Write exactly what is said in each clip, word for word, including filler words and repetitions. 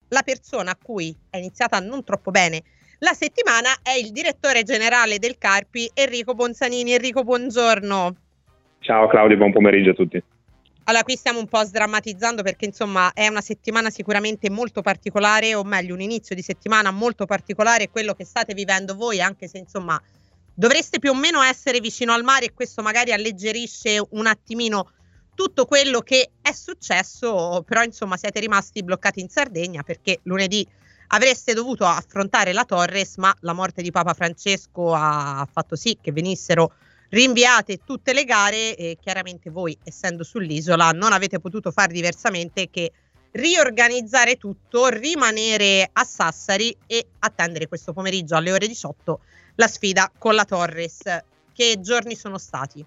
la persona a cui è iniziata non troppo bene la settimana è il direttore generale del Carpi, Enrico Bonzanini. Enrico, buongiorno. Ciao Claudio, buon pomeriggio a tutti. Allora, qui stiamo un po' sdrammatizzando perché insomma è una settimana sicuramente molto particolare, o meglio un inizio di settimana molto particolare, quello che state vivendo voi, anche se insomma dovreste più o meno essere vicino al mare e questo magari alleggerisce un attimino tutto quello che è successo, però insomma siete rimasti bloccati in Sardegna perché lunedì avreste dovuto affrontare la Torres, ma la morte di Papa Francesco ha fatto sì che venissero rinviate tutte le gare e chiaramente voi, essendo sull'isola, non avete potuto fare diversamente che riorganizzare tutto, rimanere a Sassari e attendere questo pomeriggio alle ore diciotto la sfida con la Torres. Che giorni sono stati?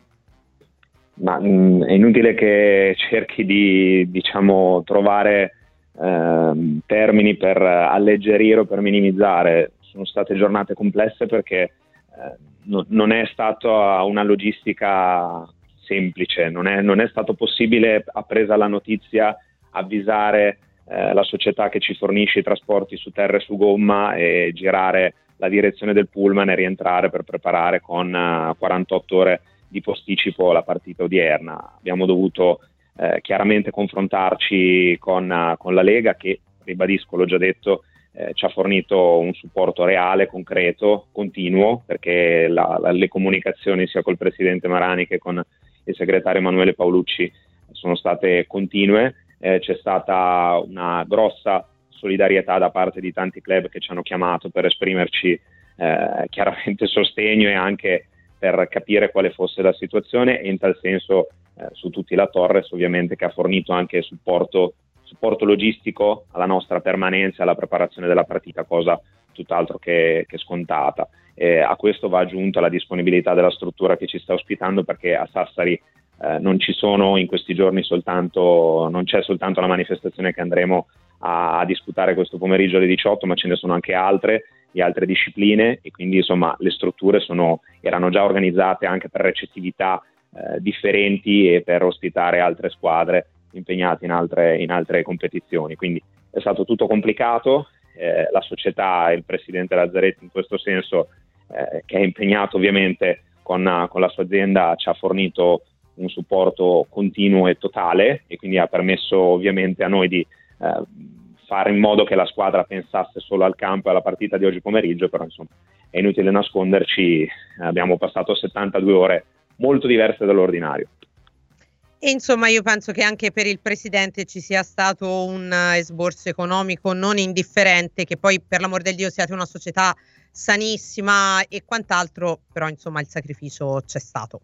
Ma mh, è inutile che cerchi di, diciamo, trovare eh, termini per alleggerire o per minimizzare. Sono state giornate complesse perché eh, no, non è stata una logistica semplice, non è, non è stato possibile, appresa la notizia, avvisare eh, la società che ci fornisce i trasporti su terra e su gomma e girare la direzione del pullman e rientrare per preparare con uh, quarantotto ore di posticipo la partita odierna. Abbiamo dovuto eh, chiaramente confrontarci con, uh, con la Lega che, ribadisco, l'ho già detto, eh, ci ha fornito un supporto reale, concreto, continuo, perché la, la, le comunicazioni sia col presidente Marani che con il segretario Emanuele Paolucci sono state continue. Eh, c'è stata una grossa solidarietà da parte di tanti club che ci hanno chiamato per esprimerci eh, chiaramente sostegno e anche per capire quale fosse la situazione, e in tal senso eh, su tutti la Torres ovviamente, che ha fornito anche supporto, supporto logistico alla nostra permanenza, alla preparazione della partita, cosa tutt'altro che, che scontata. Eh, a questo va aggiunta la disponibilità della struttura che ci sta ospitando, perché a Sassari eh, non ci sono in questi giorni soltanto, non c'è soltanto la manifestazione che andremo a, a disputare questo pomeriggio alle diciotto, ma ce ne sono anche altre di altre discipline, e quindi insomma le strutture sono, erano già organizzate anche per recettività eh, differenti e per ospitare altre squadre impegnate in altre, in altre competizioni. Quindi è stato tutto complicato, eh, la società e il presidente Lazzaretti in questo senso, eh, che è impegnato ovviamente con, con la sua azienda, ci ha fornito un supporto continuo e totale, e quindi ha permesso ovviamente a noi di eh, fare in modo che la squadra pensasse solo al campo e alla partita di oggi pomeriggio. Però insomma è inutile nasconderci, abbiamo passato settantadue ore molto diverse dall'ordinario. E insomma io penso che anche per il presidente ci sia stato un esborso economico non indifferente, che poi per l'amor del Dio siate una società sanissima e quant'altro, però insomma il sacrificio c'è stato.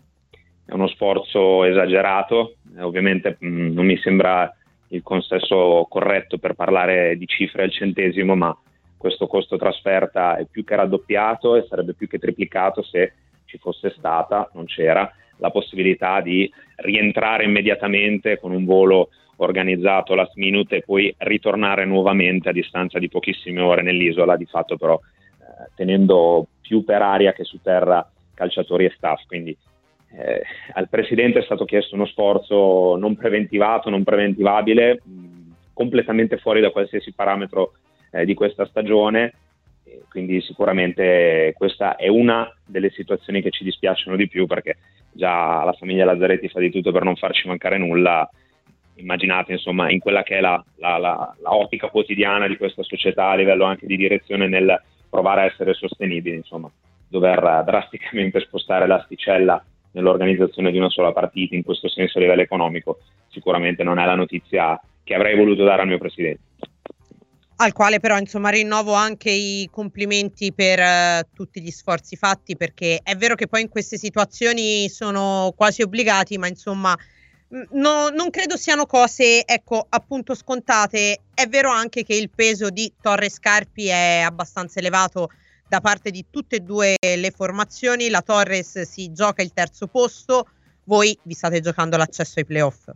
È uno sforzo esagerato, eh, ovviamente mh, non mi sembra il consesso corretto per parlare di cifre al centesimo, ma questo costo trasferta è più che raddoppiato e sarebbe più che triplicato se ci fosse stata, non c'era, la possibilità di rientrare immediatamente con un volo organizzato last minute e poi ritornare nuovamente a distanza di pochissime ore nell'isola, di fatto però eh, tenendo più per aria che su terra calciatori e staff. Quindi Eh, al presidente è stato chiesto uno sforzo non preventivato, non preventivabile, mh, completamente fuori da qualsiasi parametro eh, di questa stagione, e quindi sicuramente questa è una delle situazioni che ci dispiacciono di più, perché già la famiglia Lazzaretti fa di tutto per non farci mancare nulla. Immaginate insomma in quella che è la, la, la, la ottica quotidiana di questa società a livello anche di direzione, nel provare a essere sostenibili, insomma dover drasticamente spostare l'asticella nell'organizzazione di una sola partita in questo senso a livello economico sicuramente non è la notizia che avrei voluto dare al mio presidente, al quale però insomma rinnovo anche i complimenti per uh, tutti gli sforzi fatti, perché è vero che poi in queste situazioni sono quasi obbligati, ma insomma no, non credo siano cose ecco appunto scontate. È vero anche che il peso di Torres Carpi è abbastanza elevato da parte di tutte e due le formazioni. La Torres si gioca il terzo posto, voi vi state giocando l'accesso ai playoff.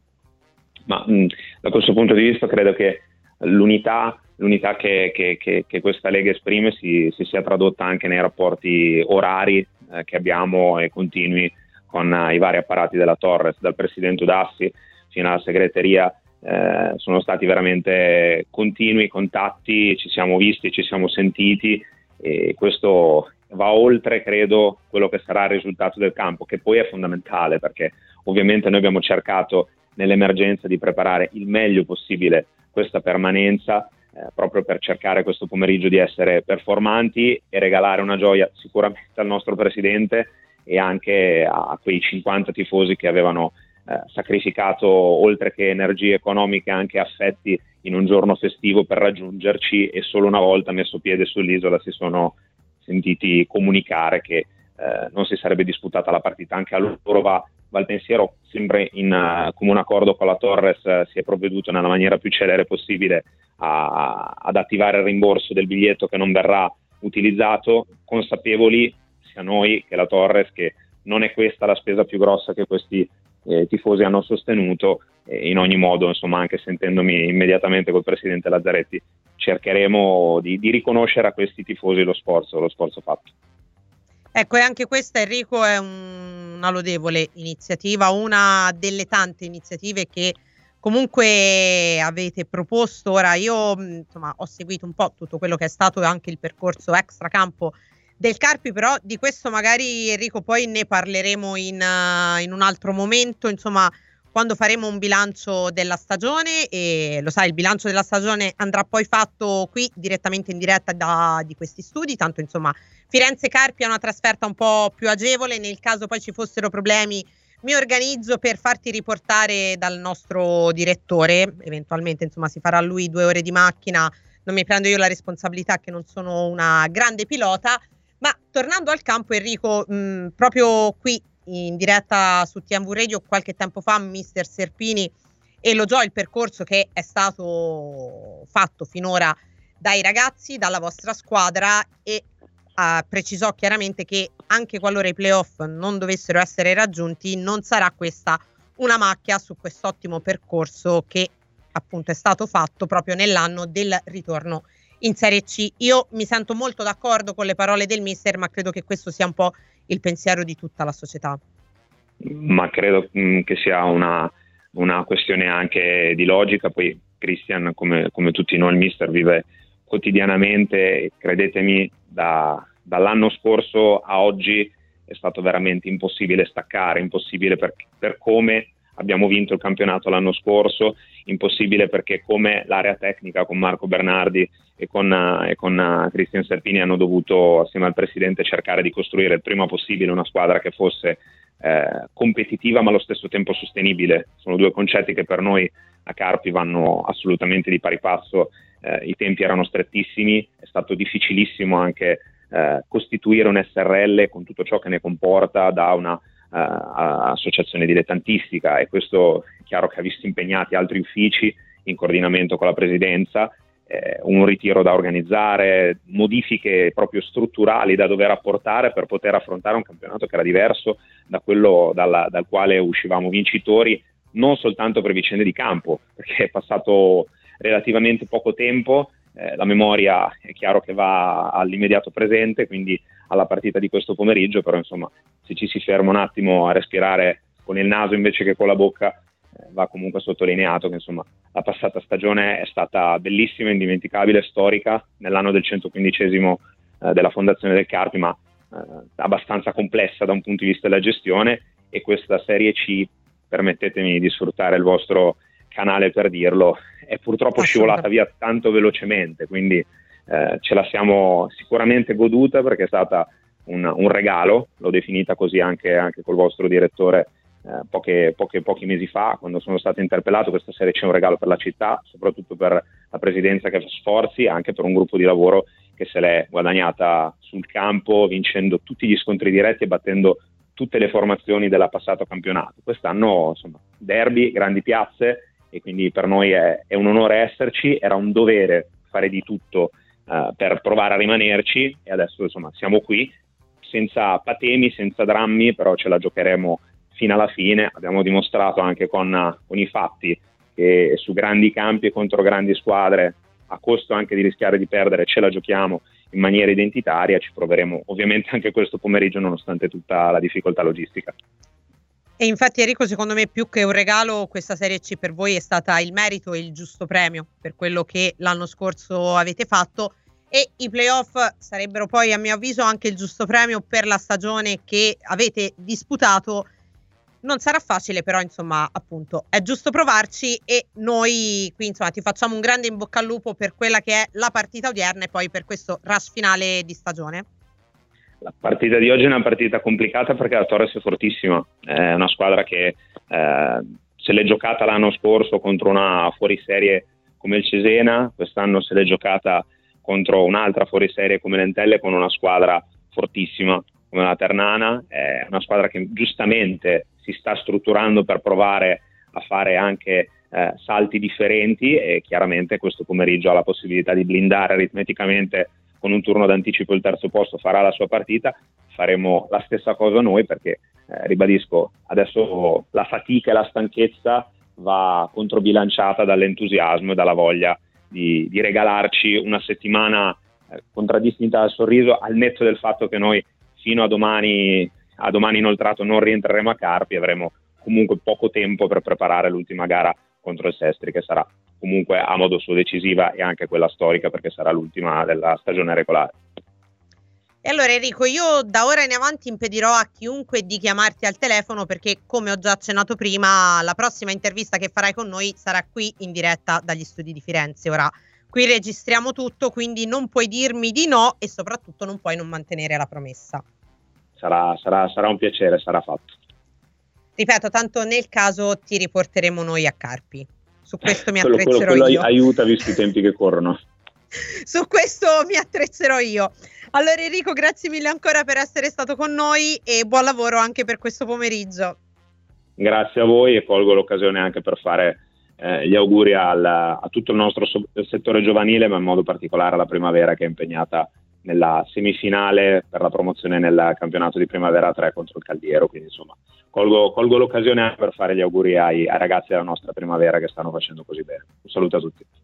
Ma mh, da questo punto di vista credo che l'unità, l'unità che, che, che, che questa Lega esprime si, si sia tradotta anche nei rapporti orari eh, che abbiamo e continui con uh, i vari apparati della Torres, dal presidente Udassi fino alla segreteria eh, sono stati veramente continui contatti, ci siamo visti, ci siamo sentiti, e questo va oltre, credo, quello che sarà il risultato del campo, che poi è fondamentale, perché ovviamente noi abbiamo cercato nell'emergenza di preparare il meglio possibile questa permanenza, eh, proprio per cercare questo pomeriggio di essere performanti e regalare una gioia sicuramente al nostro presidente e anche a quei cinquanta tifosi che avevano eh, sacrificato, oltre che energie economiche, anche affetti in un giorno festivo per raggiungerci, e solo una volta messo piede sull'isola si sono sentiti comunicare che eh, non si sarebbe disputata la partita. Anche a loro va, va il pensiero, sempre in uh, comune accordo con la Torres, uh, si è provveduto nella maniera più celere possibile a, ad attivare il rimborso del biglietto che non verrà utilizzato, consapevoli sia noi che la Torres che non è questa la spesa più grossa che questi eh, tifosi hanno sostenuto. E in ogni modo, insomma, anche sentendomi immediatamente col presidente Lazzaretti, cercheremo di, di riconoscere a questi tifosi lo sforzo, lo sforzo fatto. Ecco, e anche questa, Enrico, è un, una lodevole iniziativa, una delle tante iniziative che comunque avete proposto. Ora io insomma ho seguito un po' tutto quello che è stato anche il percorso extracampo del Carpi, però di questo magari, Enrico, poi ne parleremo in, uh, in un altro momento, insomma, quando faremo un bilancio della stagione. E lo sai, il bilancio della stagione andrà poi fatto qui direttamente in diretta da, di questi studi, tanto insomma Firenze Carpi è una trasferta un po' più agevole. Nel caso poi ci fossero problemi mi organizzo per farti riportare dal nostro direttore, eventualmente insomma si farà lui due ore di macchina, non mi prendo io la responsabilità che non sono una grande pilota. Ma tornando al campo, Enrico, mh, proprio qui in diretta su T M V Radio qualche tempo fa mister Serpini elogiò il percorso che è stato fatto finora dai ragazzi, dalla vostra squadra, e uh, precisò chiaramente che anche qualora i playoff non dovessero essere raggiunti non sarà questa una macchia su quest'ottimo percorso che appunto è stato fatto proprio nell'anno del ritorno in Serie C. Io mi sento molto d'accordo con le parole del mister, ma credo che questo sia un po' il pensiero di tutta la società. Ma credo mh, che sia una, una questione anche di logica. Poi Christian, come, come tutti noi, il mister vive quotidianamente, credetemi, da, dall'anno scorso a oggi è stato veramente impossibile staccare, impossibile per, per come abbiamo vinto il campionato l'anno scorso, impossibile perché come l'area tecnica con Marco Bernardi e con, e con uh, Christian Serpini hanno dovuto, assieme al presidente, cercare di costruire il prima possibile una squadra che fosse eh, competitiva ma allo stesso tempo sostenibile. Sono due concetti che per noi a Carpi vanno assolutamente di pari passo. Eh, i tempi erano strettissimi, è stato difficilissimo anche eh, costituire un S R L con tutto ciò che ne comporta, da una Uh, associazione dilettantistica, e questo è chiaro che ha visto impegnati altri uffici in coordinamento con la presidenza, eh, un ritiro da organizzare, modifiche proprio strutturali da dover apportare per poter affrontare un campionato che era diverso da quello dalla, dal quale uscivamo vincitori, non soltanto per vicende di campo, perché è passato relativamente poco tempo. Eh, la memoria è chiaro che va all'immediato presente, quindi alla partita di questo pomeriggio, però insomma se ci si ferma un attimo a respirare con il naso invece che con la bocca, eh, va comunque sottolineato che insomma la passata stagione è stata bellissima, indimenticabile, storica, nell'anno del centoquindicesimo eh, della fondazione del Carpi, ma eh, abbastanza complessa da un punto di vista della gestione, e questa Serie C, permettetemi di sfruttare il vostro canale per dirlo, è purtroppo scivolata via tanto velocemente, quindi eh, ce la siamo sicuramente goduta perché è stata un, un regalo, l'ho definita così anche, anche col vostro direttore eh, poche, poche, pochi mesi fa, quando sono stato interpellato. Questa serie c'è un regalo per la città, soprattutto per la presidenza che fa sforzi, anche per un gruppo di lavoro che se l'è guadagnata sul campo, vincendo tutti gli scontri diretti e battendo tutte le formazioni della passato campionato. Quest'anno insomma derby, grandi piazze, e quindi per noi è, è un onore esserci, era un dovere fare di tutto uh, per provare a rimanerci, e adesso insomma siamo qui senza patemi, senza drammi, però ce la giocheremo fino alla fine. Abbiamo dimostrato anche con, uh, con i fatti che su grandi campi e contro grandi squadre, a costo anche di rischiare di perdere, ce la giochiamo in maniera identitaria. Ci proveremo ovviamente anche questo pomeriggio nonostante tutta la difficoltà logistica. E infatti Enrico, secondo me più che un regalo questa Serie C per voi è stata il merito e il giusto premio per quello che l'anno scorso avete fatto, e i playoff sarebbero poi a mio avviso anche il giusto premio per la stagione che avete disputato. Non sarà facile, però insomma appunto è giusto provarci, e noi qui insomma ti facciamo un grande in bocca al lupo per quella che è la partita odierna e poi per questo rush finale di stagione. La partita di oggi è una partita complicata perché la Torres è fortissima, è una squadra che eh, se l'è giocata l'anno scorso contro una fuoriserie come il Cesena, quest'anno se l'è giocata contro un'altra fuoriserie come l'Entelle, con una squadra fortissima come la Ternana, è una squadra che giustamente si sta strutturando per provare a fare anche eh, salti differenti, e chiaramente questo pomeriggio ha la possibilità di blindare aritmeticamente con un turno d'anticipo il terzo posto, farà la sua partita. Faremo la stessa cosa noi perché, eh, ribadisco, adesso la fatica e la stanchezza va controbilanciata dall'entusiasmo e dalla voglia di, di regalarci una settimana eh, contraddistinta dal sorriso, al netto del fatto che noi fino a domani, a domani inoltrato non rientreremo a Carpi, avremo comunque poco tempo per preparare l'ultima gara contro il Sestri, che sarà comunque a modo suo decisiva e anche quella storica perché sarà l'ultima della stagione regolare. E allora Enrico, io da ora in avanti impedirò a chiunque di chiamarti al telefono perché, come ho già accennato prima, la prossima intervista che farai con noi sarà qui in diretta dagli studi di Firenze. Ora qui registriamo tutto, quindi non puoi dirmi di no e soprattutto non puoi non mantenere la promessa. Sarà, sarà, sarà un piacere, sarà fatto. Ripeto, tanto nel caso ti riporteremo noi a Carpi. Su questo mi quello, attrezzerò quello, quello io. Aiuta, visto i tempi che corrono. Su questo mi attrezzerò io. Allora Enrico, grazie mille ancora per essere stato con noi e buon lavoro anche per questo pomeriggio. Grazie a voi, e colgo l'occasione anche per fare eh, gli auguri al, a tutto il nostro so- settore giovanile, ma in modo particolare alla Primavera, che è impegnata nella semifinale per la promozione nel campionato di Primavera tre contro il Caldiero. Quindi insomma colgo, colgo l'occasione anche per fare gli auguri ai, ai ragazzi della nostra Primavera che stanno facendo così bene. Un saluto a tutti.